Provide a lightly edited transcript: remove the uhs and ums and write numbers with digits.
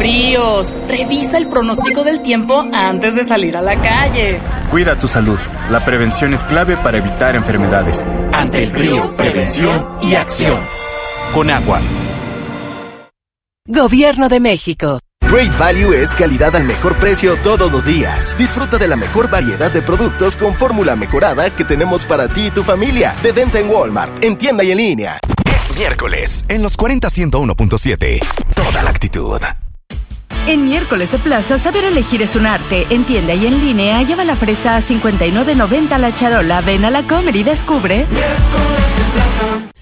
fríos. Revisa el pronóstico del tiempo antes de salir a la calle. Cuida tu salud. La prevención es clave para evitar enfermedades. Ante el frío, prevención y acción. Con agua. Gobierno de México. Great Value es calidad al mejor precio todos los días. Disfruta de la mejor variedad de productos con fórmula mejorada que tenemos para ti y tu familia. De venta en Walmart, en tienda y en línea. Es miércoles, en los 40-101.7. Toda la actitud. En miércoles de plaza, saber elegir es un arte. En tienda y en línea, lleva la fresa a $59.90 la charola. Ven a la Comer y descubre. Miércoles de plaza.